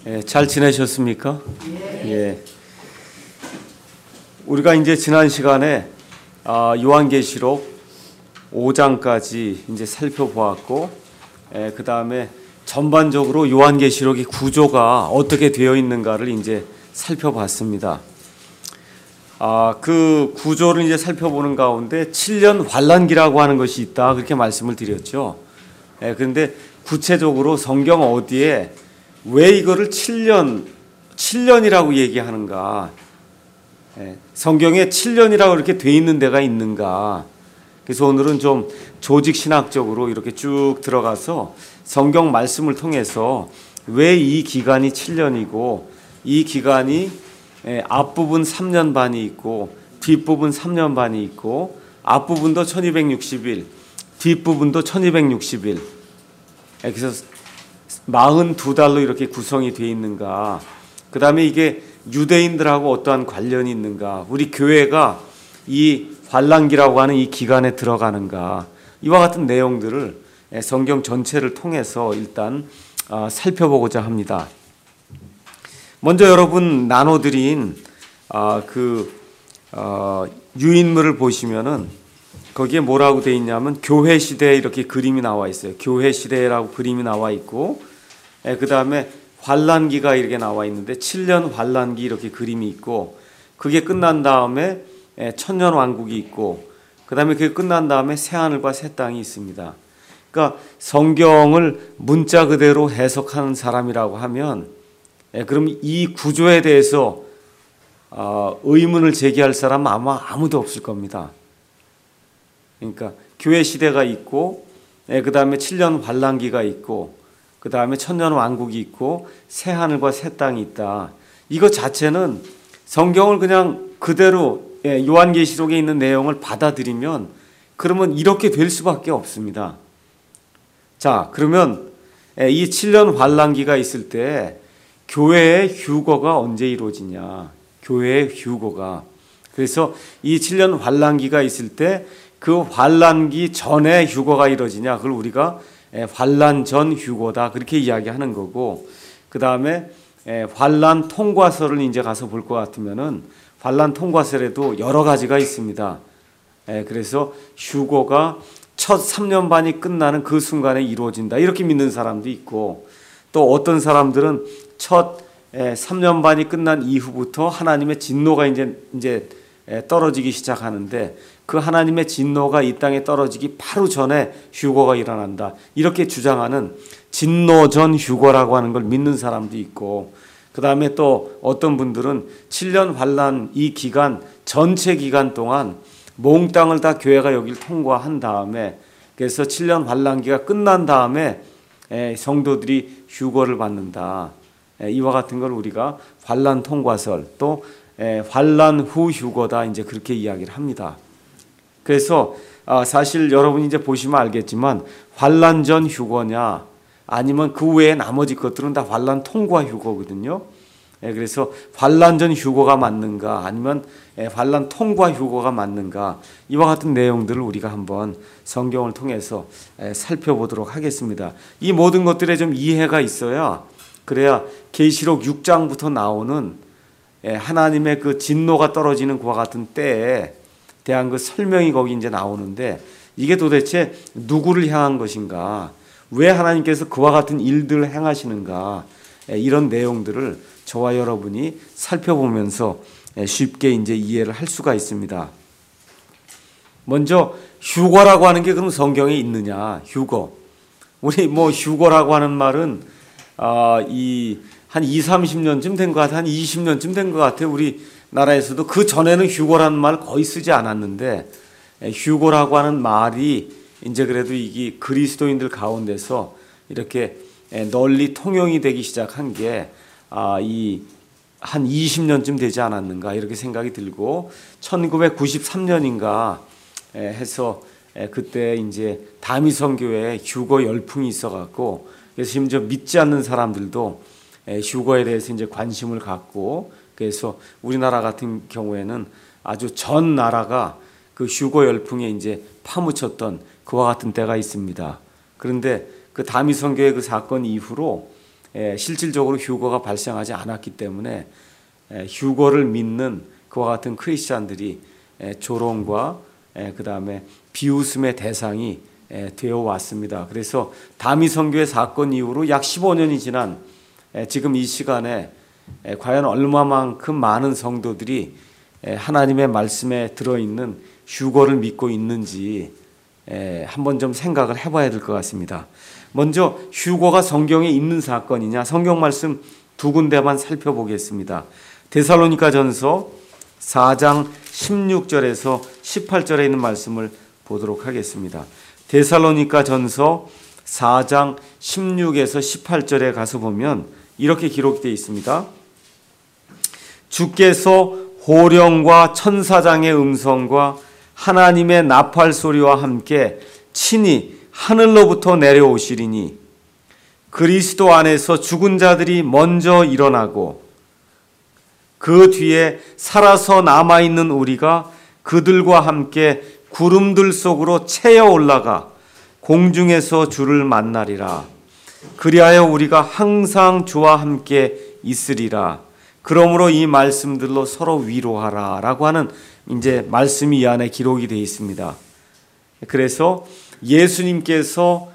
잘 지내셨습니까? 예. 우리가 이제 지난 시간에 요한계시록 5장까지 이제 살펴보았고, 그 다음에 전반적으로 요한계시록의 구조가 어떻게 되어 있는가를 이제 살펴봤습니다. 그 구조를 이제 살펴보는 가운데 7년 환란기라고 하는 것이 있다, 그렇게 말씀을 드렸죠. 그런데 구체적으로 성경 어디에 왜 이거를 7년이라고 얘기하는가? 성경에 7년이라고 이렇게 돼 있는 데가 있는가? 그래서 오늘은 좀 조직 신학적으로 이렇게 쭉 들어가서 성경 말씀을 통해서 왜 이 기간이 7년이고, 이 기간이 앞부분 3년 반이 있고 뒷부분 3년 반이 있고, 앞부분도 1260일, 뒷부분도 1260일, 그래서 42달로 이렇게 구성이 되어 있는가? 그 다음에 이게 유대인들하고 어떠한 관련이 있는가? 우리 교회가 이 환란기라고 하는 이 기간에 들어가는가? 이와 같은 내용들을 성경 전체를 통해서 일단 살펴보고자 합니다. 먼저 여러분 나눠드린 유인물을 보시면은 거기에 뭐라고 되어 있냐면 교회 시대에 이렇게 그림이 나와 있어요. 교회 시대라고 그림이 나와 있고, 그 다음에 환란기가 이렇게 나와 있는데 7년 환란기 이렇게 그림이 있고, 그게 끝난 다음에 천년 왕국이 있고, 그 다음에 그게 끝난 다음에 새하늘과 새 땅이 있습니다. 그러니까 성경을 문자 그대로 해석하는 사람이라고 하면, 그럼 이 구조에 대해서 의문을 제기할 사람은 아마 아무도 없을 겁니다. 그러니까 교회 시대가 있고, 그 다음에 7년 환란기가 있고, 그 다음에 천년 왕국이 있고, 새 하늘과 새 땅이 있다. 이거 자체는 성경을 그냥 그대로 요한계시록에 있는 내용을 받아들이면 그러면 이렇게 될 수밖에 없습니다. 자, 그러면 이 7년 환란기가 있을 때 교회의 휴거가 언제 이루어지냐? 교회의 휴거가. 그래서 이 7년 환란기가 있을 때 그 환란기 전에 휴거가 이루어지냐? 그걸 우리가 환란 전 휴거다, 그렇게 이야기하는 거고, 그 다음에 환란 통과서를 이제 가서 볼 것 같으면은 환란 통과서에도 여러 가지가 있습니다. 그래서 휴거가 첫 3년 반이 끝나는 그 순간에 이루어진다, 이렇게 믿는 사람도 있고, 또 어떤 사람들은 첫 3년 반이 끝난 이후부터 하나님의 진노가 이제 떨어지기 시작하는데, 그 하나님의 진노가 이 땅에 떨어지기 바로 전에 휴거가 일어난다, 이렇게 주장하는 진노 전 휴거라고 하는 걸 믿는 사람도 있고, 그 다음에 또 어떤 분들은 7년 환란 이 기간, 전체 기간 동안 몽땅을 다 교회가 여기를 통과한 다음에, 그래서 7년 환란기가 끝난 다음에 성도들이 휴거를 받는다, 이와 같은 걸 우리가 환란 통과설, 또 환란 후 휴거다, 이제 그렇게 이야기를 합니다. 그래서 사실 여러분이 이제 보시면 알겠지만 환란 전 휴거냐, 아니면 그 외에 나머지 것들은 다 환란 통과 휴거거든요. 그래서 환란 전 휴거가 맞는가, 아니면 환란 통과 휴거가 맞는가, 이와 같은 내용들을 우리가 한번 성경을 통해서 살펴보도록 하겠습니다. 이 모든 것들에 좀 이해가 있어야, 그래야 계시록 6장부터 나오는 하나님의 그 진노가 떨어지는 그와 같은 때에 대한 그 설명이 거기 이제 나오는데, 이게 도대체 누구를 향한 것인가, 왜 하나님께서 그와 같은 일들을 행하시는가, 이런 내용들을 저와 여러분이 살펴보면서 쉽게 이제 이해를 할 수가 있습니다. 먼저 휴거라고 하는 게 그럼 성경에 있느냐? 휴거. 우리 휴거라고 하는 말은 한 20-30년쯤 된 것 같아요. 한 20년쯤 된 것 같아요. 우리 나라에서도 그 전에는 휴거라는 말 거의 쓰지 않았는데, 휴거라고 하는 말이 이제 그래도 이게 그리스도인들 가운데서 이렇게 널리 통용이 되기 시작한 게 한 20년쯤 되지 않았는가, 이렇게 생각이 들고, 1993년인가 해서 그때 이제 다미성교회에 휴거 열풍이 있어갖고, 그래서 심지어 믿지 않는 사람들도 휴거에 대해서 이제 관심을 갖고, 그래서 우리나라 같은 경우에는 아주 전 나라가 그 휴거 열풍에 이제 파묻혔던 그와 같은 때가 있습니다. 그런데 그 다미성교회 그 사건 이후로 실질적으로 휴거가 발생하지 않았기 때문에 휴거를 믿는 그와 같은 크리스찬들이 조롱과 그 다음에 비웃음의 대상이 되어 왔습니다. 그래서 다미 선교의 사건 이후로 약 15년이 지난 지금 이 시간에 과연 얼마만큼 많은 성도들이 하나님의 말씀에 들어있는 휴거를 믿고 있는지 한번 좀 생각을 해봐야 될 것 같습니다. 먼저 휴거가 성경에 있는 사건이냐, 성경 말씀 두 군데만 살펴보겠습니다. 데살로니가전서 4장 16절에서 18절에 있는 말씀을 보도록 하겠습니다. 데살로니가전서 4장 16에서 18절에 가서 보면 이렇게 기록되어 있습니다. 주께서 호령과 천사장의 음성과 하나님의 나팔 소리와 함께 친히 하늘로부터 내려오시리니 그리스도 안에서 죽은 자들이 먼저 일어나고 그 뒤에 살아서 남아있는 우리가 그들과 함께 구름들 속으로 채어 올라가 공중에서 주를 만나리라. 그리하여 우리가 항상 주와 함께 있으리라. 그러므로 이 말씀들로 서로 위로하라 라고 하는 이제 말씀이 이 안에 기록이 되어 있습니다. 그래서 예수님께서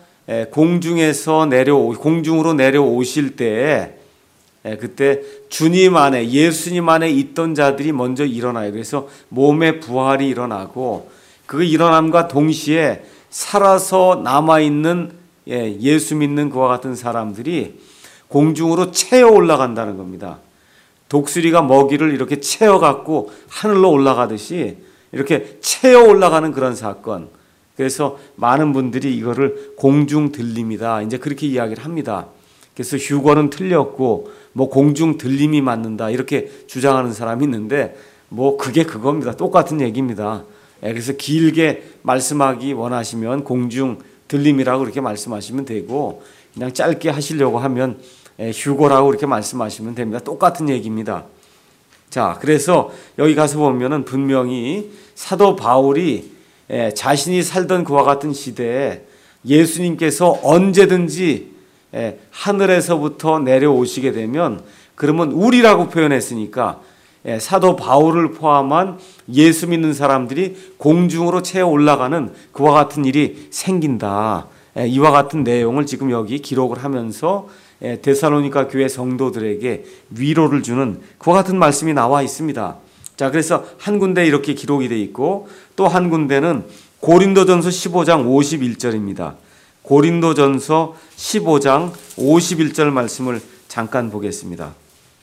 공중으로 내려오실 때에 그때 주님 안에, 예수님 안에 있던 자들이 먼저 일어나요. 그래서 몸의 부활이 일어나고 그 일어남과 동시에 살아서 남아있는 예수 믿는 그와 같은 사람들이 공중으로 채어 올라간다는 겁니다. 독수리가 먹이를 이렇게 채어갖고 하늘로 올라가듯이 이렇게 채어 올라가는 그런 사건. 그래서 많은 분들이 이거를 공중 들림이다, 이제 그렇게 이야기를 합니다. 그래서 휴거는 틀렸고 뭐 공중 들림이 맞는다 이렇게 주장하는 사람이 있는데 뭐 그게 그겁니다. 똑같은 얘기입니다. 그래서 길게 말씀하기 원하시면 공중 들림이라고 그렇게 말씀하시면 되고, 그냥 짧게 하시려고 하면 휴거라고 그렇게 말씀하시면 됩니다. 똑같은 얘기입니다. 자, 그래서 여기 가서 보면은 분명히 사도 바울이 자신이 살던 그와 같은 시대에 예수님께서 언제든지 하늘에서부터 내려오시게 되면, 그러면 우리라고 표현했으니까 사도 바울을 포함한 예수 믿는 사람들이 공중으로 채어 올라가는 그와 같은 일이 생긴다. 이와 같은 내용을 지금 여기 기록을 하면서 데살로니가 교회 성도들에게 위로를 주는 그와 같은 말씀이 나와 있습니다. 자, 그래서 한 군데 이렇게 기록이 되어 있고, 또 한 군데는 고린도전서 15장 51절입니다. 고린도전서 15장 51절 말씀을 잠깐 보겠습니다.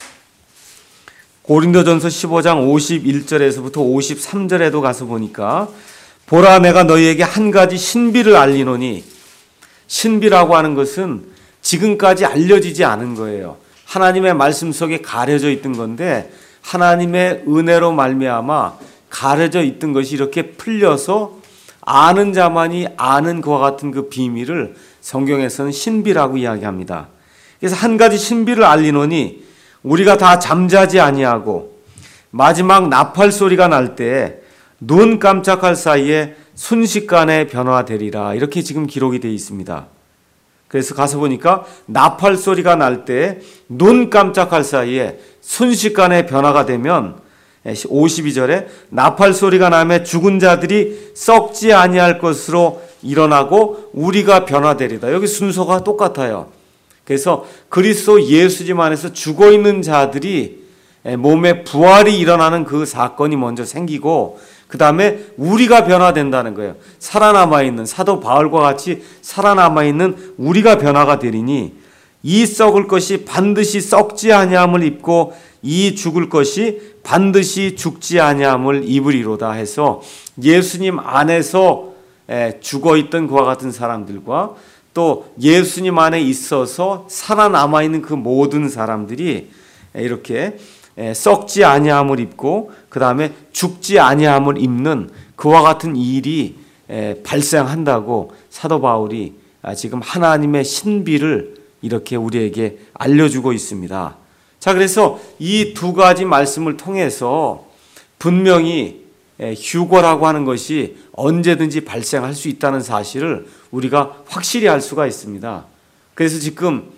고린도전서 15장 51절에서부터 53절에도 가서 보니까, 보라 내가 너희에게 한 가지 신비를 알리노니, 신비라고 하는 것은 지금까지 알려지지 않은 거예요. 하나님의 말씀 속에 가려져 있던 건데 하나님의 은혜로 말미암아 가려져 있던 것이 이렇게 풀려서 아는 자만이 아는 그와 같은 그 비밀을 성경에서는 신비라고 이야기합니다. 그래서 한 가지 신비를 알리노니, 우리가 다 잠자지 아니하고 마지막 나팔 소리가 날 때 눈 깜짝할 사이에 순식간에 변화되리라, 이렇게 지금 기록이 되어 있습니다. 그래서 가서 보니까 나팔 소리가 날 때 눈 깜짝할 사이에 순식간에 변화가 되면 52절에 나팔 소리가 나면 죽은 자들이 썩지 아니할 것으로 일어나고 우리가 변화되리다. 여기 순서가 똑같아요. 그래서 그리스도 예수님 안에서 죽어있는 자들이 몸에 부활이 일어나는 그 사건이 먼저 생기고, 그 다음에 우리가 변화된다는 거예요. 살아남아있는, 사도 바울과 같이 살아남아있는 우리가 변화가 되리니, 이 썩을 것이 반드시 썩지 아니함을 입고 이 죽을 것이 반드시 죽지 아니함을 입으리로다 해서, 예수님 안에서 죽어있던 그와 같은 사람들과 또 예수님 안에 있어서 살아남아있는 그 모든 사람들이 이렇게 썩지 아니함을 입고 그 다음에 죽지 아니함을 입는 그와 같은 일이 발생한다고 사도 바울이 지금 하나님의 신비를 이렇게 우리에게 알려주고 있습니다. 자, 그래서 이 두 가지 말씀을 통해서 분명히 휴거라고 하는 것이 언제든지 발생할 수 있다는 사실을 우리가 확실히 알 수가 있습니다. 그래서 지금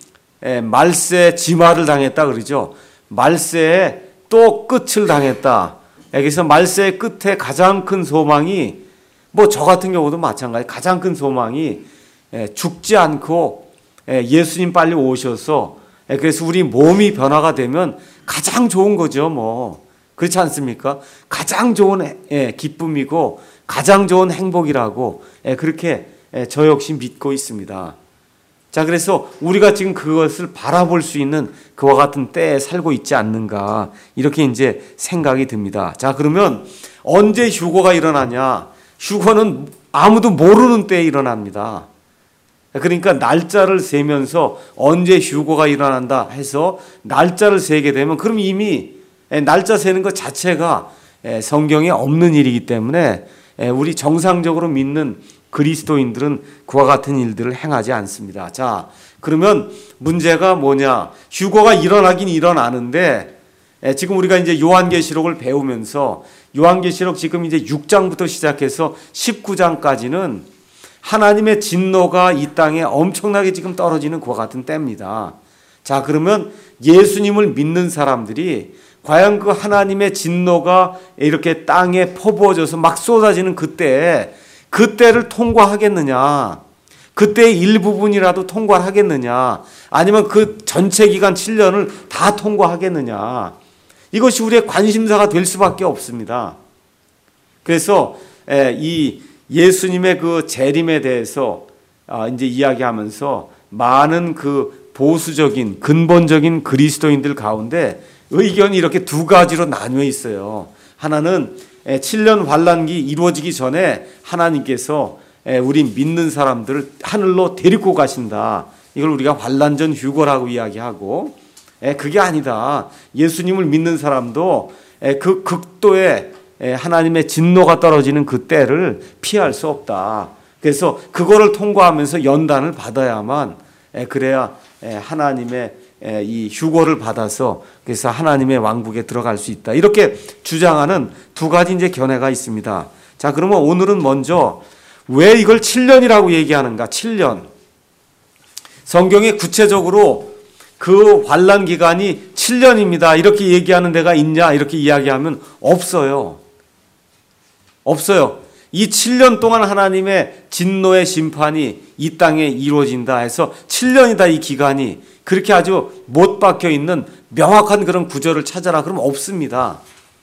말세 지마를 당했다 그러죠. 말세에 또 끝을 당했다. 그래서 말세의 끝에 가장 큰 소망이 뭐 저 같은 경우도 마찬가지. 가장 큰 소망이 죽지 않고 예수님 빨리 오셔서 그래서 우리 몸이 변화가 되면 가장 좋은 거죠. 뭐 그렇지 않습니까? 가장 좋은 기쁨이고 가장 좋은 행복이라고 그렇게 저 역시 믿고 있습니다. 자, 그래서 우리가 지금 그것을 바라볼 수 있는 그와 같은 때에 살고 있지 않는가 이렇게 이제 생각이 듭니다. 자, 그러면 언제 휴거가 일어나냐? 휴거는 아무도 모르는 때에 일어납니다. 그러니까 날짜를 세면서 언제 휴거가 일어난다 해서 날짜를 세게 되면 그럼 이미 날짜 세는 것 자체가 성경에 없는 일이기 때문에 우리 정상적으로 믿는 그리스도인들은 그와 같은 일들을 행하지 않습니다. 자, 그러면 문제가 뭐냐? 휴거가 일어나긴 일어나는데 지금 우리가 이제 요한계시록을 배우면서 요한계시록 지금 이제 6장부터 시작해서 19장까지는 하나님의 진노가 이 땅에 엄청나게 지금 떨어지는 그와 같은 때입니다. 자, 그러면 예수님을 믿는 사람들이 과연 그 하나님의 진노가 이렇게 땅에 퍼부어져서 막 쏟아지는 그때를 통과하겠느냐? 그때의 일부분이라도 통과하겠느냐? 아니면 그 전체 기간 7년을 다 통과하겠느냐? 이것이 우리의 관심사가 될 수밖에 없습니다. 그래서 이 예수님의 그 재림에 대해서 이제 이야기하면서 많은 그 보수적인 근본적인 그리스도인들 가운데 의견이 이렇게 두 가지로 나뉘어 있어요. 하나는 7년 환란기 이루어지기 전에 하나님께서 우리 믿는 사람들을 하늘로 데리고 가신다. 이걸 우리가 환란전 휴거라고 이야기하고, 그게 아니다. 예수님을 믿는 사람도 그 극도의 하나님의 진노가 떨어지는 그 때를 피할 수 없다. 그래서 그거를 통과하면서 연단을 받아야만 그래야 하나님의 이 휴거를 받아서 그래서 하나님의 왕국에 들어갈 수 있다. 이렇게 주장하는 두 가지 이제 견해가 있습니다. 자, 그러면 오늘은 먼저 왜 이걸 7년이라고 얘기하는가? 7년. 성경에 구체적으로 그 환란 기간이 7년입니다. 이렇게 얘기하는 데가 있냐? 이렇게 이야기하면 없어요. 없어요. 이 7년 동안 하나님의 진노의 심판이 이 땅에 이루어진다 해서 7년이다 이 기간이 그렇게 아주 못 박혀 있는 명확한 그런 구절을 찾아라 그러면 없습니다.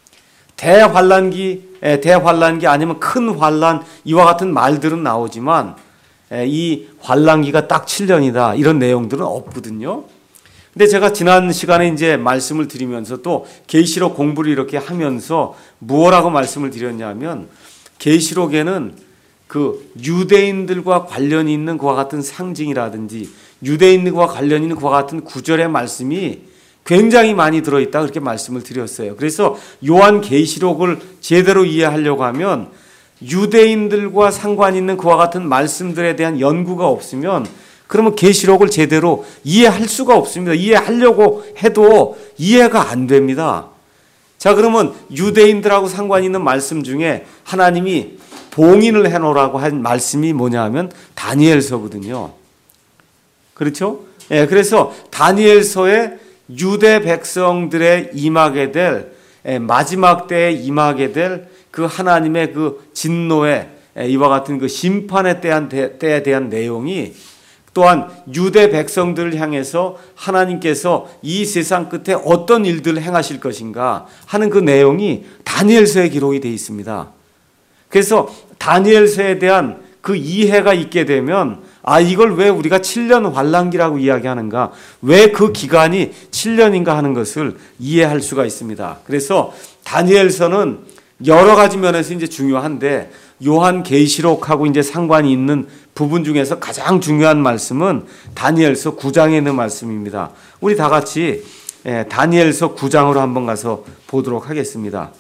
대환란기 아니면 큰 환란 이와 같은 말들은 나오지만 이 환란기가 딱 7년이다 이런 내용들은 없거든요. 근데 제가 지난 시간에 이제 말씀을 드리면서 또 계시록 공부를 이렇게 하면서 무엇라고 말씀을 드렸냐면 계시록에는 그 유대인들과 관련이 있는 그와 같은 상징이라든지 유대인들과 관련이 있는 그와 같은 구절의 말씀이 굉장히 많이 들어있다 그렇게 말씀을 드렸어요. 그래서 요한 계시록을 제대로 이해하려고 하면 유대인들과 상관 있는 그와 같은 말씀들에 대한 연구가 없으면 그러면 계시록을 제대로 이해할 수가 없습니다. 이해하려고 해도 이해가 안 됩니다. 자, 그러면 유대인들하고 상관 있는 말씀 중에 하나님이 봉인을 해놓으라고 한 말씀이 뭐냐 하면 다니엘서거든요. 그렇죠? 그래서 다니엘서에 유대 백성들의 임하게 될 마지막 때에 임하게 될 그 하나님의 그 진노의 이와 같은 그 심판에 대한 내용이 또한 유대 백성들을 향해서 하나님께서 이 세상 끝에 어떤 일들을 행하실 것인가 하는 그 내용이 다니엘서에 기록이 되어 있습니다. 그래서 다니엘서에 대한 그 이해가 있게 되면 이걸 왜 우리가 7년 환란기라고 이야기하는가, 왜 그 기간이 7년인가 하는 것을 이해할 수가 있습니다. 그래서 다니엘서는 여러 가지 면에서 이제 중요한데 요한 계시록하고 이제 상관이 있는 부분 중에서 가장 중요한 말씀은 다니엘서 9장에 있는 말씀입니다. 우리 다 같이 다니엘서 9장으로 한번 가서 보도록 하겠습니다.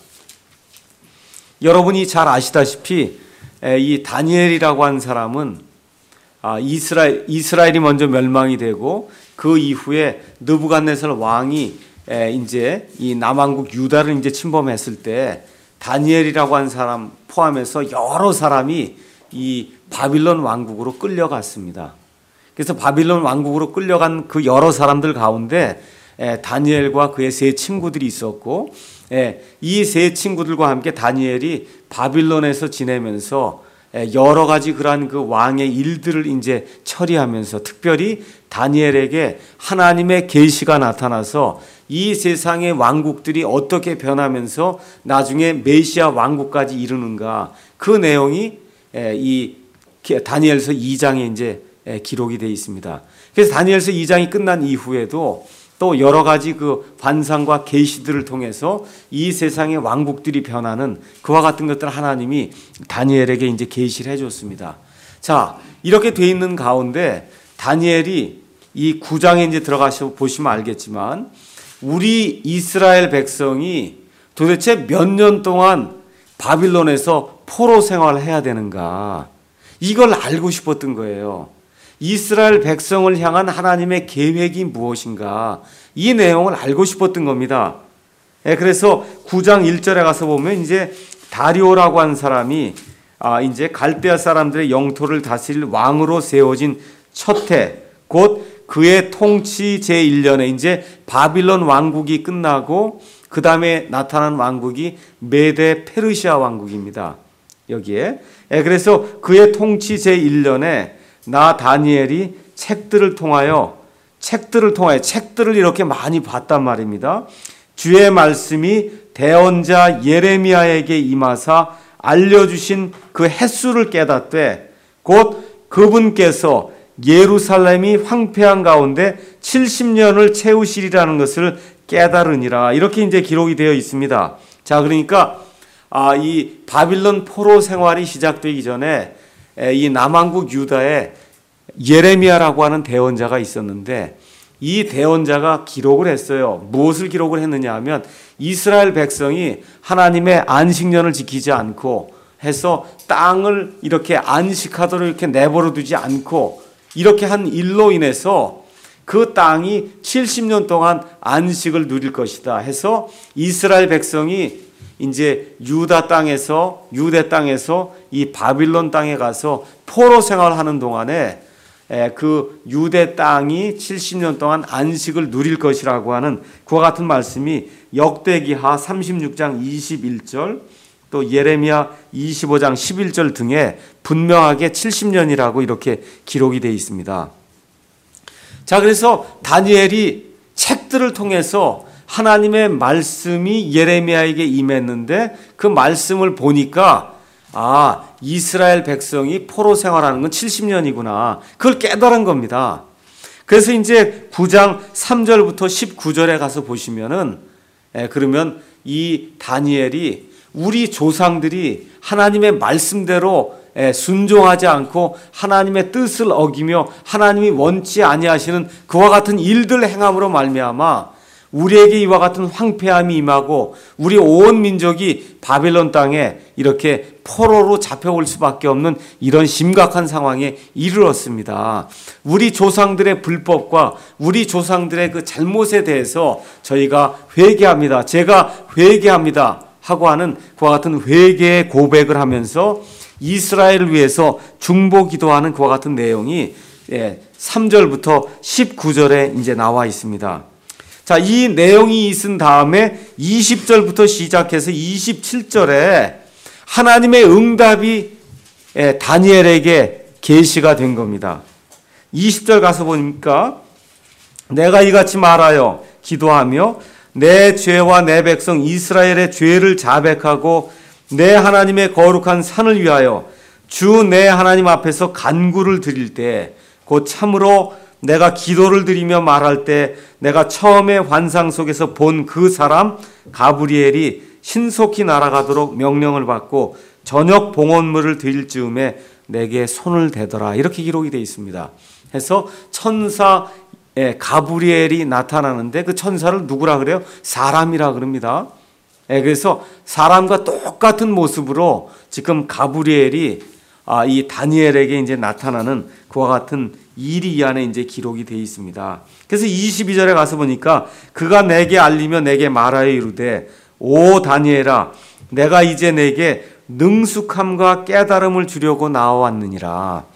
여러분이 잘 아시다시피 이 다니엘이라고 하는 사람은 이스라엘이 먼저 멸망이 되고 그 이후에 느부갓네살 왕이 이제 이 남왕국 유다를 이제 침범했을 때 다니엘이라고 하는 사람 포함해서 여러 사람이 이 바빌론 왕국으로 끌려갔습니다. 그래서 바빌론 왕국으로 끌려간 그 여러 사람들 가운데 다니엘과 그의 세 친구들이 있었고, 이 세 친구들과 함께 다니엘이 바빌론에서 지내면서 여러 가지 그러한 그 왕의 일들을 이제 처리하면서 특별히 다니엘에게 하나님의 계시가 나타나서 이 세상의 왕국들이 어떻게 변하면서 나중에 메시아 왕국까지 이르는가, 그 내용이 이 다니엘서 2장에 이제 기록이 되어 있습니다. 그래서 다니엘서 2장이 끝난 이후에도 또 여러 가지 그 환상과 계시들을 통해서 이 세상의 왕국들이 변하는 그와 같은 것들을 하나님이 다니엘에게 이제 계시를 해줬습니다. 자, 이렇게 돼 있는 가운데 다니엘이 이 9장에 이제 들어가서 보시면 알겠지만, 우리 이스라엘 백성이 도대체 몇 년 동안 바빌론에서 포로 생활을 해야 되는가, 이걸 알고 싶었던 거예요. 이스라엘 백성을 향한 하나님의 계획이 무엇인가, 이 내용을 알고 싶었던 겁니다. 그래서 9장 1절에 가서 보면 이제 다리오라고 한 사람이 이제 갈대아 사람들의 영토를 다스릴 왕으로 세워진 첫 해, 곧 그의 통치 제1년에 이제 바빌론 왕국이 끝나고 그 다음에 나타난 왕국이 메데 페르시아 왕국입니다. 여기에. 그래서 그의 통치 제1년에 나 다니엘이 책들을 이렇게 많이 봤단 말입니다. 주의 말씀이 대언자 예레미야에게 임하사 알려주신 그 횟수를 깨닫되 곧 그분께서 예루살렘이 황폐한 가운데 70년을 채우시리라는 것을 깨달으니라. 이렇게 이제 기록이 되어 있습니다. 자, 그러니까 이 바빌론 포로 생활이 시작되기 전에 이 남왕국 유다에 예레미야라고 하는 대언자가 있었는데, 이 대언자가 기록을 했어요. 무엇을 기록을 했느냐 하면, 이스라엘 백성이 하나님의 안식년을 지키지 않고 해서 땅을 이렇게 안식하도록 이렇게 내버려 두지 않고 이렇게 한 일로 인해서 그 땅이 70년 동안 안식을 누릴 것이다 해서 이스라엘 백성이 이제 유대 땅에서 이 바빌론 땅에 가서 포로 생활하는 동안에 그 유대 땅이 70년 동안 안식을 누릴 것이라고 하는 그와 같은 말씀이 역대기하 36장 21절 또 예레미야 25장 11절 등에 분명하게 70년이라고 이렇게 기록이 되어 있습니다. 자, 그래서 다니엘이 책들을 통해서 하나님의 말씀이 예레미야에게 임했는데 그 말씀을 보니까 이스라엘 백성이 포로 생활하는 건 70년이구나. 그걸 깨달은 겁니다. 그래서 이제 9장 3절부터 19절에 가서 보시면은 그러면 이 다니엘이 우리 조상들이 하나님의 말씀대로 순종하지 않고 하나님의 뜻을 어기며 하나님이 원치 아니하시는 그와 같은 일들 행함으로 말미암아 우리에게 이와 같은 황폐함이 임하고 우리 온 민족이 바벨론 땅에 이렇게 포로로 잡혀올 수밖에 없는 이런 심각한 상황에 이르렀습니다. 우리 조상들의 불법과 우리 조상들의 그 잘못에 대해서 저희가 회개합니다. 제가 회개합니다 하고 하는 그와 같은 회개의 고백을 하면서 이스라엘을 위해서 중보 기도하는 그와 같은 내용이 3절부터 19절에 이제 나와 있습니다. 자, 이 내용이 있은 다음에 20절부터 시작해서 27절에 하나님의 응답이 다니엘에게 계시가 된 겁니다. 20절 가서 보니까 내가 이같이 말하여 기도하며 내 죄와 내 백성 이스라엘의 죄를 자백하고 내 하나님의 거룩한 산을 위하여 주 내 하나님 앞에서 간구를 드릴 때 곧 참으로 내가 기도를 드리며 말할 때 내가 처음에 환상 속에서 본 그 사람 가브리엘이 신속히 날아가도록 명령을 받고 저녁 봉헌물을 드릴 즈음에 내게 손을 대더라. 이렇게 기록이 되어 있습니다. 해서 천사 가브리엘이 나타나는데 그 천사를 누구라 그래요? 사람이라 그럽니다. 그래서 사람과 똑같은 모습으로 지금 가브리엘이 이 다니엘에게 이제 나타나는 그와 같은 일이 이 안에 이제 기록이 되어 있습니다. 그래서 22절에 가서 보니까 그가 내게 알리며 내게 말하여 이르되 오 다니엘아 내가 이제 내게 능숙함과 깨달음을 주려고 나와왔느니라.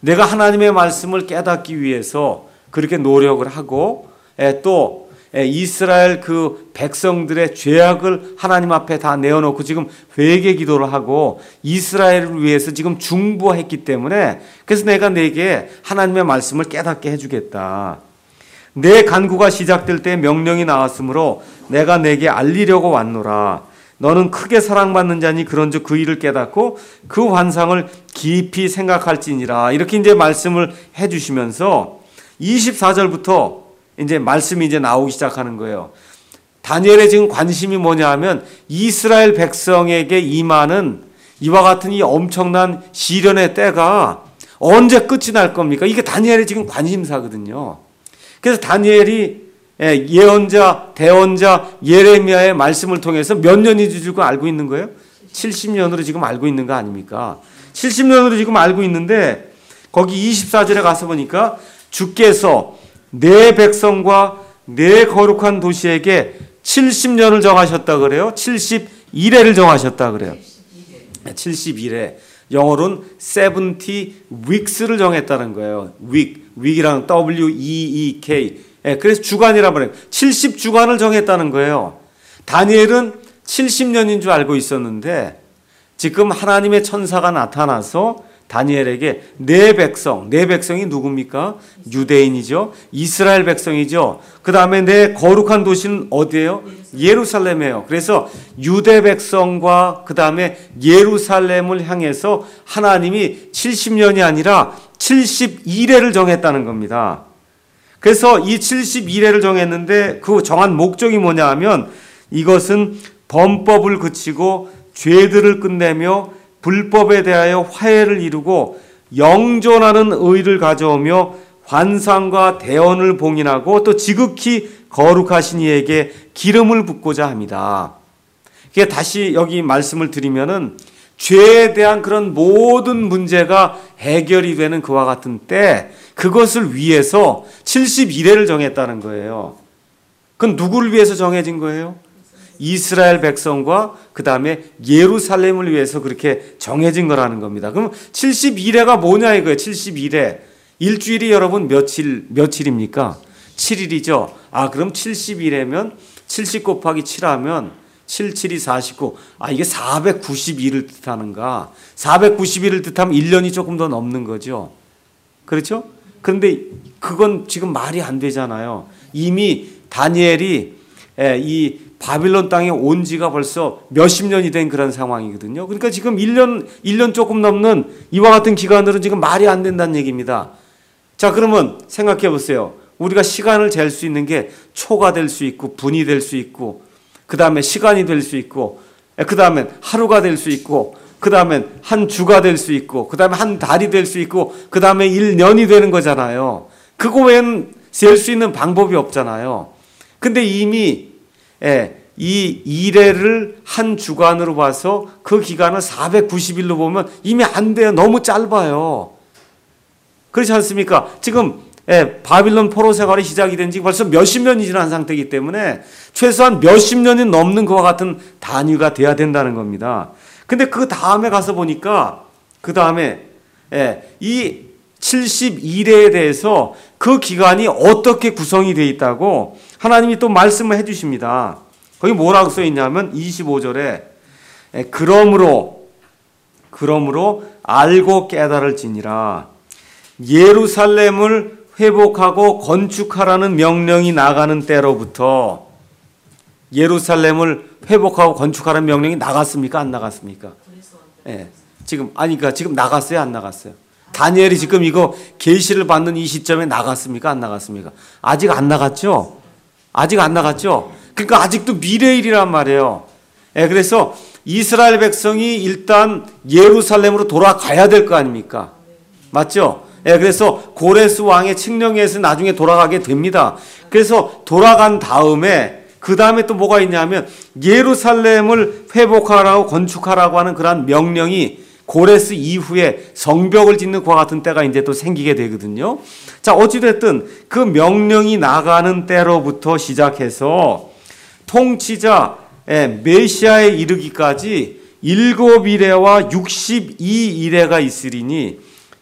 내가 하나님의 말씀을 깨닫기 위해서 그렇게 노력을 하고 또 이스라엘 그 백성들의 죄악을 하나님 앞에 다 내어놓고 지금 회개 기도를 하고 이스라엘을 위해서 지금 중보했기 때문에 그래서 내가 네게 하나님의 말씀을 깨닫게 해주겠다. 내 간구가 시작될 때 명령이 나왔으므로 내가 네게 알리려고 왔노라. 너는 크게 사랑받는 자니 그런즉 그 일을 깨닫고 그 환상을 깊이 생각할지니라. 이렇게 이제 말씀을 해주시면서 24절부터 이제 말씀이 이제 나오기 시작하는 거예요. 다니엘의 지금 관심이 뭐냐 하면 이스라엘 백성에게 임하는 이와 같은 이 엄청난 시련의 때가 언제 끝이 날 겁니까? 이게 다니엘의 지금 관심사거든요. 그래서 다니엘이 예언자, 대언자 예레미야의 말씀을 통해서 몇 년이 지금 알고 있는 거예요? 70년으로 지금 알고 있는 거 아닙니까? 70년으로 지금 알고 있는데 거기 24절에 가서 보니까 주께서 내 백성과 내 거룩한 도시에게 70년을 정하셨다 그래요. 71회를 정하셨다 그래요. 71회. 영어로는 70 weeks를 정했다는 거예요. week이랑 W-E-E-K. 그래서 주간이라고 그래요. 70주간을 정했다는 거예요. 다니엘은 70년인 줄 알고 있었는데 지금 하나님의 천사가 나타나서 다니엘에게 내 백성이 누굽니까? 유대인이죠. 이스라엘 백성이죠. 그 다음에 내 거룩한 도시는 어디예요? 예루살렘이에요. 그래서 유대 백성과 그 다음에 예루살렘을 향해서 하나님이 70년이 아니라 71회를 정했다는 겁니다. 그래서 이 71회를 정했는데 그 정한 목적이 뭐냐 하면 이것은 범법을 그치고 죄들을 끝내며 불법에 대하여 화해를 이루고 영존하는 의를 가져오며 환상과 대언을 봉인하고 또 지극히 거룩하신 이에게 기름을 붓고자 합니다. 그게 다시 여기 말씀을 드리면은 죄에 대한 그런 모든 문제가 해결이 되는 그와 같은 때 그것을 위해서 71회를 정했다는 거예요. 그건 누구를 위해서 정해진 거예요? 이스라엘 백성과 그 다음에 예루살렘을 위해서 그렇게 정해진 거라는 겁니다. 그럼 71회가 뭐냐 이거예요. 71회. 일주일이 여러분 며칠입니까? 7일이죠. 그럼 71회면 70 곱하기 7하면 7, 7이 49. 이게 492를 뜻하는가? 491을 뜻하면 1년이 조금 더 넘는 거죠. 그렇죠? 그런데 그건 지금 말이 안 되잖아요. 이미 다니엘이 이 바빌론 땅에 온 지가 벌써 몇십 년이 된 그런 상황이거든요. 그러니까 지금 1년 조금 넘는 이와 같은 기간으로는 지금 말이 안 된다는 얘기입니다. 자, 그러면 생각해 보세요. 우리가 시간을 잴 수 있는 게 초가 될 수 있고 분이 될 수 있고 그 다음에 시간이 될 수 있고 그 다음에 하루가 될 수 있고 그 다음에 한 주가 될 수 있고 그 다음에 한 달이 될 수 있고 그 다음에 1년이 되는 거잖아요. 그거 외엔 셀 수 있는 방법이 없잖아요. 근데 이미 이 일회를 한 주간으로 봐서 그 기간을 490일로 보면 이미 안 돼요. 너무 짧아요. 그렇지 않습니까? 지금 바빌론 포로 생활이 시작이 된 지 벌써 몇십 년이 지난 상태이기 때문에 최소한 몇십 년이 넘는 것과 같은 단위가 돼야 된다는 겁니다. 근데 그 다음에 가서 보니까 그 다음에 이 71회에 대해서 그 기간이 어떻게 구성이 되어 있다고 하나님이 또 말씀을 해 주십니다. 거기 뭐라고 써 있냐면 25절에 그러므로 알고 깨달을지니라 예루살렘을 회복하고 건축하라는 명령이 나가는 때로부터 예루살렘을 회복하고 건축하라는 명령이 나갔습니까? 안 나갔습니까? 지금 나갔어요? 안 나갔어요? 다니엘이 지금 이거 계시를 받는 이 시점에 나갔습니까? 안 나갔습니까? 아직 안 나갔죠? 그러니까 아직도 미래일이란 말이에요. 그래서 이스라엘 백성이 일단 예루살렘으로 돌아가야 될 거 아닙니까? 맞죠? 그래서 고레스 왕의 칙령에서 나중에 돌아가게 됩니다. 그래서 돌아간 다음에 그 다음에 또 뭐가 있냐면 예루살렘을 회복하라고 건축하라고 하는 그러한 명령이 고레스 이후에 성벽을 짓는 그와 같은 때가 이제 또 생기게 되거든요. 자, 어찌됐든 그 명령이 나가는 때로부터 시작해서 통치자 메시아에 이르기까지 7일회와 62일회가 있으리니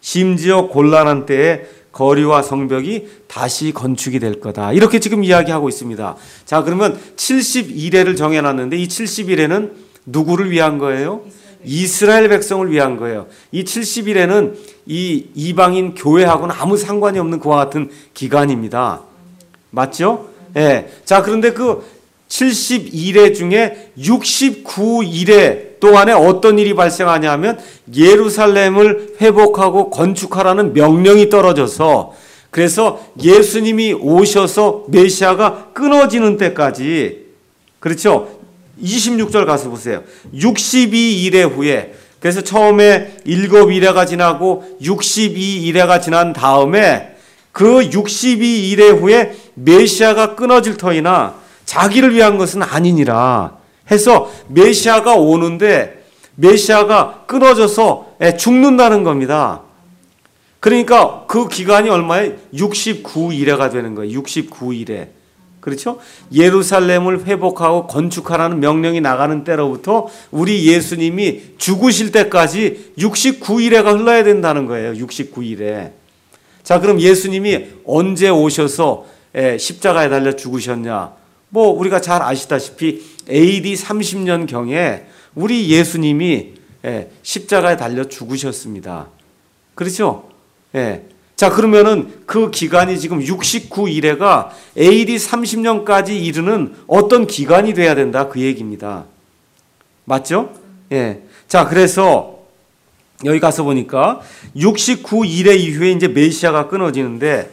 심지어 곤란한 때에 거리와 성벽이 다시 건축이 될 거다. 이렇게 지금 이야기하고 있습니다. 자, 그러면 70일회를 정해놨는데 이 70일회는 누구를 위한 거예요? 이스라엘 백성을 위한 거예요. 이 70일회는 이 이방인 교회하고는 아무 상관이 없는 그와 같은 기간입니다. 맞죠? 예. 자, 그런데 그 72일회 중에 69일회 동안에 어떤 일이 발생하냐면 예루살렘을 회복하고 건축하라는 명령이 떨어져서, 그래서 예수님이 오셔서 메시아가 끊어지는 때까지, 그렇죠? 26절 가서 보세요. 62일회 후에, 그래서 처음에 7일회가 지나고 62일회가 지난 다음에 그 62일회 후에 메시아가 끊어질 터이나 자기를 위한 것은 아니니라 해서 메시아가 오는데 메시아가 끊어져서 죽는다는 겁니다. 그러니까 그 기간이 얼마에? 69일회가 되는 거예요. 69일회. 그렇죠? 예루살렘을 회복하고 건축하라는 명령이 나가는 때로부터 우리 예수님이 죽으실 때까지 69일회가 흘러야 된다는 거예요. 69일회. 자, 그럼 예수님이 언제 오셔서 십자가에 달려 죽으셨냐? 뭐 우리가 잘 아시다시피 AD 30년경에 우리 예수님이 십자가에 달려 죽으셨습니다. 그렇죠? 자, 그러면은 그 기간이 지금 69일회가 AD 30년까지 이르는 어떤 기간이 돼야 된다, 그 얘기입니다. 맞죠? 자, 그래서 여기 가서 보니까 69일회 이후에 이제 메시아가 끊어지는데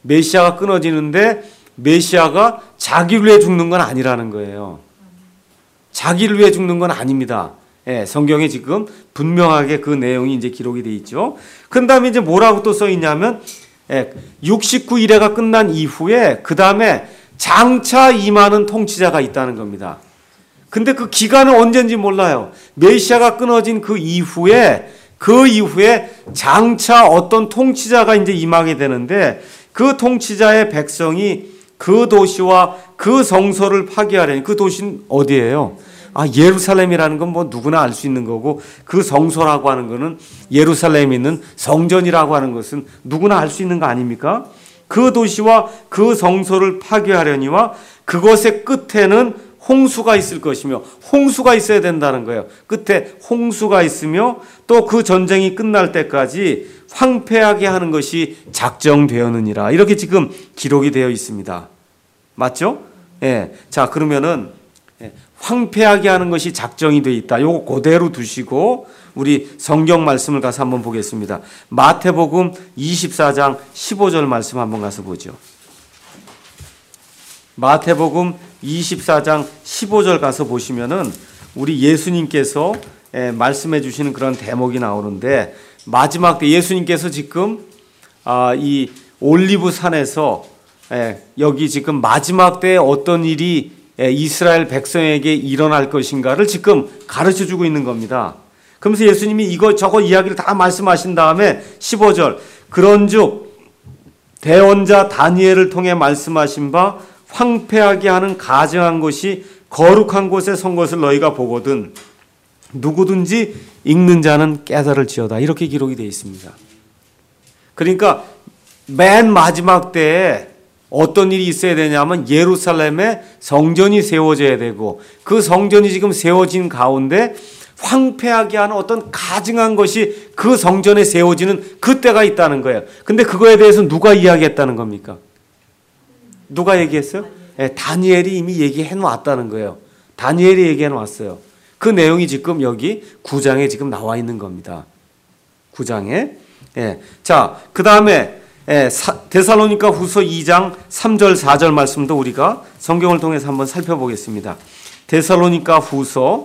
메시아가 자기를 위해 죽는 건 아니라는 거예요. 자기를 위해 죽는 건 아닙니다. 성경에 지금 분명하게 그 내용이 이제 기록이 되어 있죠. 그 다음에 이제 뭐라고 또 써 있냐면 69일회가 끝난 이후에 그 다음에 장차 임하는 통치자가 있다는 겁니다. 근데 그 기간은 언제인지 몰라요. 메시아가 끊어진 그 이후에 장차 어떤 통치자가 이제 임하게 되는데 그 통치자의 백성이 그 도시와 그 성소를 파괴하려니, 그 도시는 어디예요? 예루살렘이라는 건 뭐 누구나 알 수 있는 거고, 그 성소라고 하는 거는 예루살렘에 있는 성전이라고 하는 것은 누구나 알 수 있는 거 아닙니까? 그 도시와 그 성소를 파괴하려니와 그것의 끝에는 홍수가 있을 것이며, 홍수가 있어야 된다는 거예요. 끝에 홍수가 있으며 또 그 전쟁이 끝날 때까지 황폐하게 하는 것이 작정되었느니라. 이렇게 지금 기록이 되어 있습니다. 맞죠? 자, 그러면은 황폐하게 하는 것이 작정이 되어 있다. 요거 그대로 두시고 우리 성경 말씀을 가서 한번 보겠습니다. 마태복음 24장 15절 말씀 한번 가서 보죠. 마태복음 24장 15절 가서 보시면은 우리 예수님께서 말씀해 주시는 그런 대목이 나오는데, 마지막 때 예수님께서 지금 이 올리브 산에서 여기 지금 마지막 때에 어떤 일이 이스라엘 백성에게 일어날 것인가를 지금 가르쳐 주고 있는 겁니다. 그러면서 예수님이 이것저것 이야기를 다 말씀하신 다음에 15절, 그런즉 대언자 다니엘을 통해 말씀하신 바 황폐하게 하는 가증한 것이 거룩한 곳에 선 것을 너희가 보거든 누구든지 읽는 자는 깨달을지어다. 이렇게 기록이 되어 있습니다. 그러니까 맨 마지막 때에 어떤 일이 있어야 되냐면 예루살렘에 성전이 세워져야 되고, 그 성전이 지금 세워진 가운데 황폐하게 하는 어떤 가증한 것이 그 성전에 세워지는 그때가 있다는 거예요. 근데 그거에 대해서 누가 이야기했다는 겁니까? 누가 얘기했어요? 다니엘이 이미 얘기해 놨다는 거예요. 다니엘이 얘기해 놨어요. 그 내용이 지금 여기 9장에 지금 나와 있는 겁니다. 9장에. 자, 그 다음에 데살로니가 후서 2장 3절 4절 말씀도 우리가 성경을 통해서 한번 살펴보겠습니다. 데살로니가 후서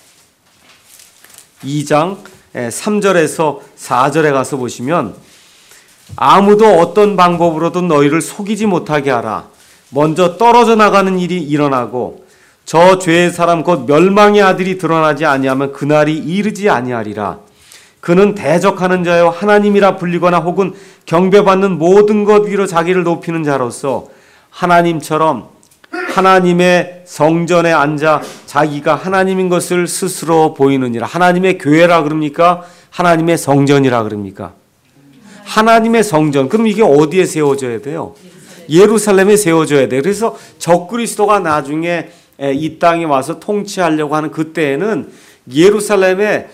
2장 3절에서 4절에 가서 보시면, 아무도 어떤 방법으로든 너희를 속이지 못하게 하라. 먼저 떨어져 나가는 일이 일어나고 저 죄의 사람 곧 멸망의 아들이 드러나지 아니하면 그날이 이르지 아니하리라. 그는 대적하는 자여 하나님이라 불리거나 혹은 경배받는 모든 것 위로 자기를 높이는 자로서 하나님처럼 하나님의 성전에 앉아 자기가 하나님인 것을 스스로 보이느니라. 하나님의 교회라 그럽니까? 하나님의 성전이라 그럽니까? 하나님의 성전. 그럼 이게 어디에 세워져야 돼요? 예루살렘에 세워져야 돼요. 그래서 적그리스도가 나중에 이 땅에 와서 통치하려고 하는 그때에는 예루살렘에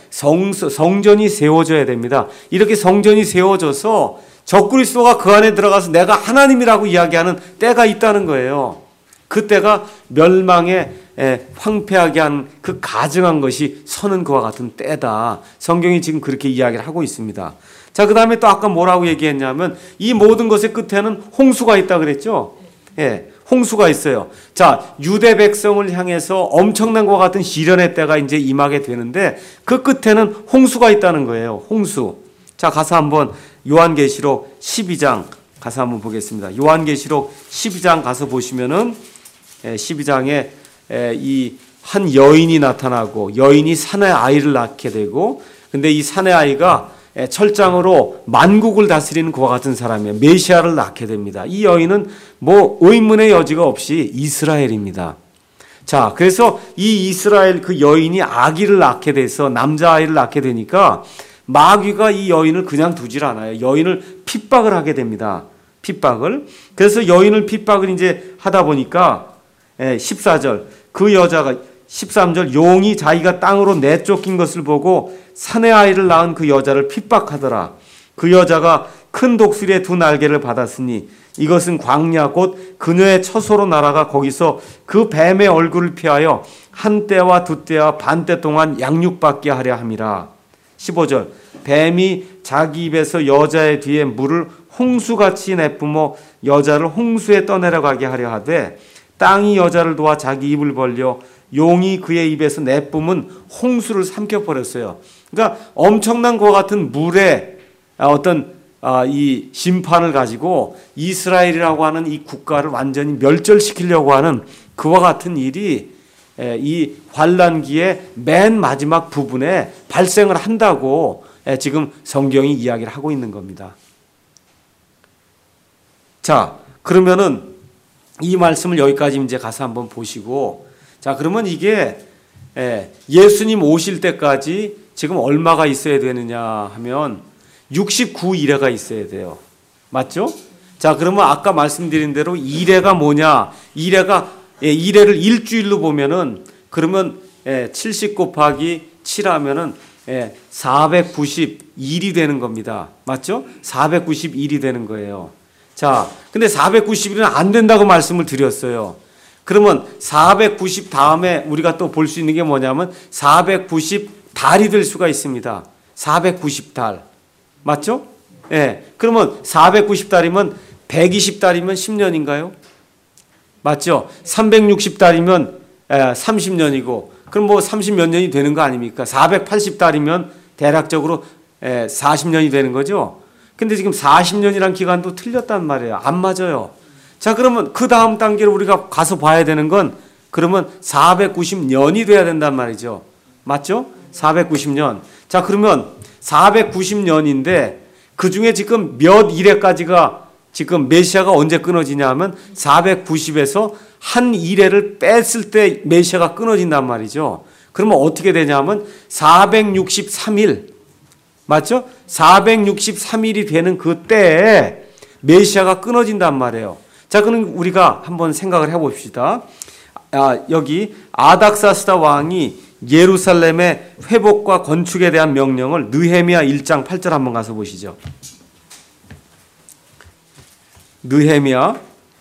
성전이 세워져야 됩니다. 이렇게 성전이 세워져서 적그리스도가 그 안에 들어가서 내가 하나님이라고 이야기하는 때가 있다는 거예요. 그때가 멸망에 황폐하게 한 그 가증한 것이 서는 그와 같은 때다. 성경이 지금 그렇게 이야기를 하고 있습니다. 자, 그 다음에 또 아까 뭐라고 얘기했냐면 이 모든 것의 끝에는 홍수가 있다 그랬죠. 예, 홍수가 있어요. 자, 유대 백성을 향해서 엄청난 것 같은 시련의 때가 이제 임하게 되는데 그 끝에는 홍수가 있다는 거예요. 홍수. 자, 가서 한번 요한계시록 12장 가서 한번 보겠습니다. 요한계시록 12장 가서 보시면은 12장에 이 한 여인이 나타나고 여인이 사내 아이를 낳게 되고 근데 이 사내 아이가 철장으로 만국을 다스리는 그와 같은 사람이에요. 메시아를 낳게 됩니다. 이 여인은 뭐 의문의 여지가 없이 이스라엘입니다. 자, 그래서 이 이스라엘 그 여인이 아기를 낳게 돼서 남자아이를 낳게 되니까 마귀가 이 여인을 그냥 두질 않아요. 여인을 핍박을 하게 됩니다. 핍박을. 그래서 여인을 핍박을 이제 하다 보니까 14절 그 여자가 13절 용이 자기가 땅으로 내쫓긴 것을 보고 사내 아이를 낳은 그 여자를 핍박하더라. 그 여자가 큰 독수리의 두 날개를 받았으니 이것은 광야 곧 그녀의 처소로 날아가 거기서 그 뱀의 얼굴을 피하여 한 때와 두 때와 반 때 동안 양육받게 하려 함이라. 15절 뱀이 자기 입에서 여자의 뒤에 물을 홍수같이 내뿜어 여자를 홍수에 떠내려가게 하려 하되 땅이 여자를 도와 자기 입을 벌려 용이 그의 입에서 내뿜은 홍수를 삼켜버렸어요. 그러니까 엄청난 것 같은 물의 어떤 이 심판을 가지고 이스라엘이라고 하는 이 국가를 완전히 멸절시키려고 하는 그와 같은 일이 이 환란기의 맨 마지막 부분에 발생을 한다고 지금 성경이 이야기를 하고 있는 겁니다. 자, 그러면은 이 말씀을 여기까지 이제 가서 한번 보시고, 자, 그러면 이게 예수님 오실 때까지 지금 얼마가 있어야 되느냐 하면 69일회가 있어야 돼요. 맞죠? 자, 그러면 아까 말씀드린 대로 일회가 뭐냐? 일회를 일주일로 보면은 그러면 70 곱하기 7 하면은 490일이 되는 겁니다. 맞죠? 490일이 되는 거예요. 자, 근데 490일은 안 된다고 말씀을 드렸어요. 그러면 490 다음에 우리가 또 볼 수 있는 게 뭐냐면 490달이 될 수가 있습니다. 490달. 맞죠? 예. 그러면 490달이면 120달이면 10년인가요? 맞죠? 360달이면 30년이고 그럼 뭐 30몇 년이 되는 거 아닙니까? 480달이면 대략적으로 40년이 되는 거죠? 근데 지금 40년이란 기간도 틀렸단 말이에요. 안 맞아요. 자, 그러면 그 다음 단계를 우리가 가서 봐야 되는 건 그러면 490년이 돼야 된단 말이죠. 맞죠? 490년. 자, 그러면 490년인데 그 중에 지금 몇 일에까지가 지금 메시아가 언제 끊어지냐 하면 490에서 한 일회를 뺐을 때 메시아가 끊어진단 말이죠. 그러면 어떻게 되냐 하면 463일. 맞죠? 463일이 되는 그때에 메시아가 끊어진단 말이에요. 자, 그럼 우리가 한번 생각을 해봅시다. 여기 아닥사스다 왕이 예루살렘의 회복과 건축에 대한 명령을 느헤미야 1장 8절 한번 가서 보시죠. 느헤미야,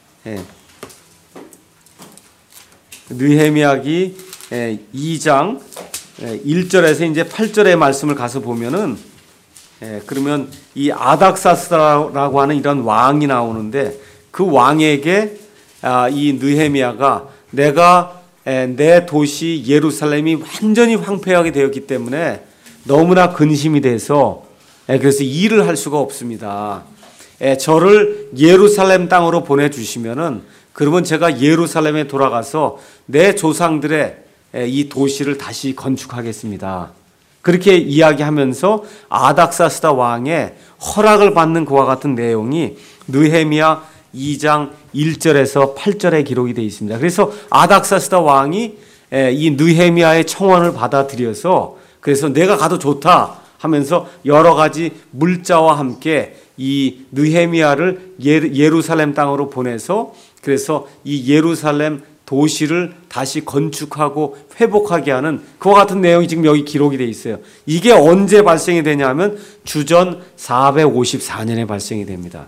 느헤미야기 2장 1절에서 이제 8절의 말씀을 가서 보면은 그러면 이 아닥사스다라고 하는 이런 왕이 나오는데 그 왕에게 이 느헤미야가 내가 내 도시 예루살렘이 완전히 황폐하게 되었기 때문에 너무나 근심이 돼서 그래서 일을 할 수가 없습니다. 저를 예루살렘 땅으로 보내주시면은 그러면 제가 예루살렘에 돌아가서 내 조상들의 이 도시를 다시 건축하겠습니다. 그렇게 이야기하면서 아닥사스다 왕의 허락을 받는 그와 같은 내용이 느헤미야 2장 1절에서 8절에 기록이 되어 있습니다. 그래서 아닥사스다 왕이 이 느헤미야의 청원을 받아들여서 그래서 내가 가도 좋다 하면서 여러 가지 물자와 함께 이 느헤미야를 예루살렘 땅으로 보내서 그래서 이 예루살렘 도시를 다시 건축하고 회복하게 하는 그와 같은 내용이 지금 여기 기록이 되어 있어요. 이게 언제 발생이 되냐면 주전 454년에 발생이 됩니다.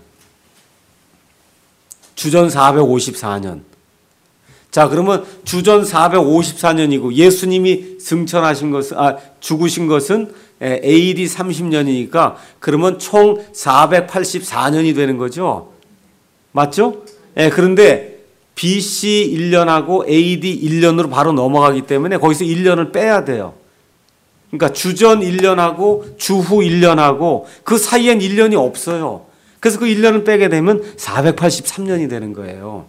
주전 454년. 자, 그러면 주전 454년이고 예수님이 승천하신 것은 죽으신 것은 AD 30년이니까 그러면 총 484년이 되는 거죠. 맞죠? 그런데 BC 1년하고 AD 1년으로 바로 넘어가기 때문에 거기서 1년을 빼야 돼요. 그러니까 주전 1년하고 주후 1년하고 그 사이엔 1년이 없어요. 그래서 그 1년을 빼게 되면 483년이 되는 거예요.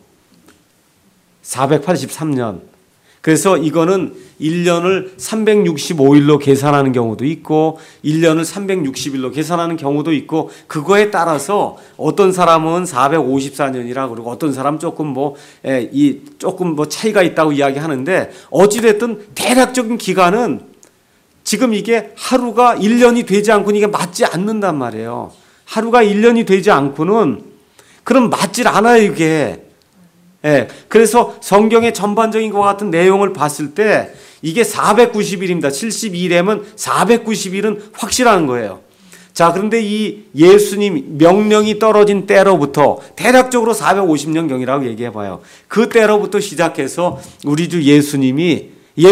483년. 그래서 이거는 1년을 365일로 계산하는 경우도 있고 1년을 360일로 계산하는 경우도 있고 그거에 따라서 어떤 사람은 454년이라 그러고 어떤 사람 조금 조금 차이가 있다고 이야기하는데 어찌 됐든 대략적인 기간은 지금 이게 하루가 1년이 되지 않고는 이게 맞지 않는단 말이에요. 하루가 1년이 되지 않고는 그럼 맞질 않아요, 이게. 그래서 성경의 전반적인 것 같은 내용을 봤을 때 이게 490일입니다. 72일이면 490일은 확실한 거예요. 자, 그런데 이 예수님 명령이 떨어진 때로부터 대략적으로 450년경이라고 얘기해 봐요. 그 때로부터 시작해서 우리 주 예수님이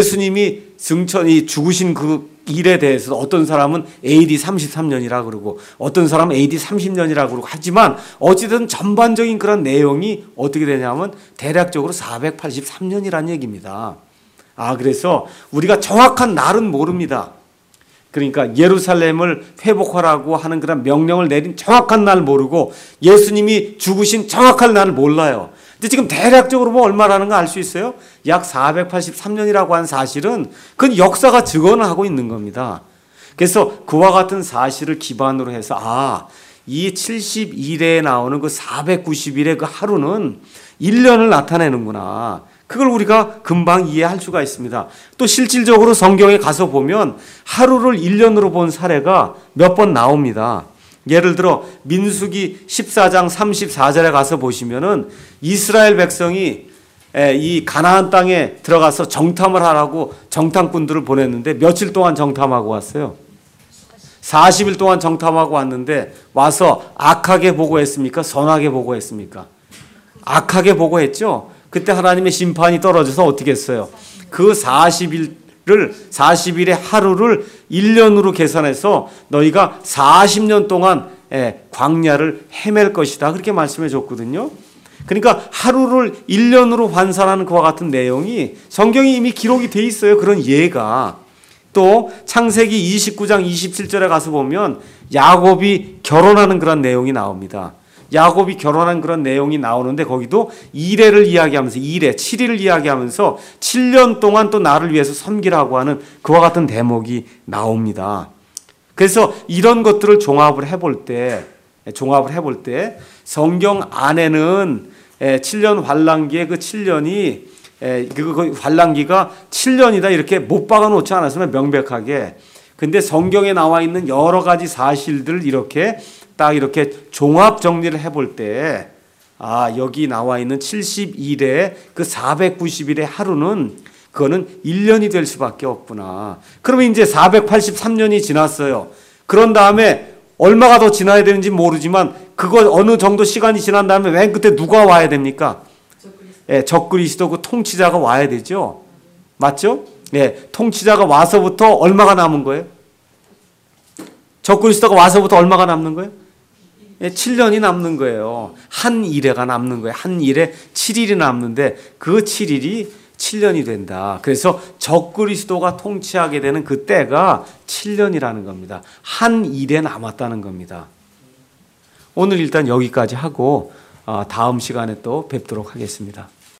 승천이 죽으신 그 일에 대해서 어떤 사람은 AD 33년이라 그러고 어떤 사람은 AD 30년이라 그러고 하지만 어찌든 전반적인 그런 내용이 어떻게 되냐면 대략적으로 483년이라는 얘기입니다. 그래서 우리가 정확한 날은 모릅니다. 그러니까 예루살렘을 회복하라고 하는 그런 명령을 내린 정확한 날 모르고 예수님이 죽으신 정확한 날을 몰라요. 근데 지금 대략적으로 얼마라는 거 알 수 있어요? 약 483년이라고 한 사실은 그건 역사가 증언을 하고 있는 겁니다. 그래서 그와 같은 사실을 기반으로 해서 이 72일에 나오는 그 490일의 그 하루는 1년을 나타내는구나. 그걸 우리가 금방 이해할 수가 있습니다. 또 실질적으로 성경에 가서 보면 하루를 1년으로 본 사례가 몇 번 나옵니다. 예를 들어 민수기 14장 34절에 가서 보시면은 이스라엘 백성이 이 가나안 땅에 들어가서 정탐을 하라고 정탐꾼들을 보냈는데 며칠 동안 정탐하고 왔어요? 40일 동안 정탐하고 왔는데 와서 악하게 보고했습니까? 선하게 보고했습니까? 악하게 보고했죠. 그때 하나님의 심판이 떨어져서 어떻게 했어요? 그 40일의 하루를 1년으로 계산해서 너희가 40년 동안 광야를 헤맬 것이다. 그렇게 말씀해 줬거든요. 그러니까 하루를 1년으로 환산하는 그와 같은 내용이 성경에 이미 기록이 돼 있어요. 그런 예가. 또 창세기 29장 27절에 가서 보면 야곱이 결혼하는 그런 내용이 나옵니다. 야곱이 결혼한 그런 내용이 나오는데 거기도 이레를 이야기하면서 7일을 이야기하면서 7년 동안 또 나를 위해서 섬기라고 하는 그와 같은 대목이 나옵니다. 그래서 이런 것들을 종합을 해볼 때 성경 안에는 7년 환란기의 그 7년이 그 환란기가 7년이다 이렇게 못 박아 놓지 않았으면 명백하게. 근데 성경에 나와 있는 여러 가지 사실들을 이렇게 종합 정리를 해볼 때 여기 나와 있는 72일의 그 490일의 하루는 그거는 1년이 될 수밖에 없구나. 그러면 이제 483년이 지났어요. 그런 다음에 얼마가 더 지나야 되는지 모르지만 그거 어느 정도 시간이 지난 다음에 맨 끝에 누가 와야 됩니까? 적그리스도 그 통치자가 와야 되죠. 맞죠? 통치자가 와서부터 얼마가 남은 거예요? 적그리스도가 와서부터 얼마가 남는 거예요? 7년이 남는 거예요. 한 일회가 남는 거예요. 한 일에 7일이 남는데 그 7일이 7년이 된다. 그래서 적그리스도가 통치하게 되는 그 때가 7년이라는 겁니다. 한 일에 남았다는 겁니다. 오늘 일단 여기까지 하고 다음 시간에 또 뵙도록 하겠습니다.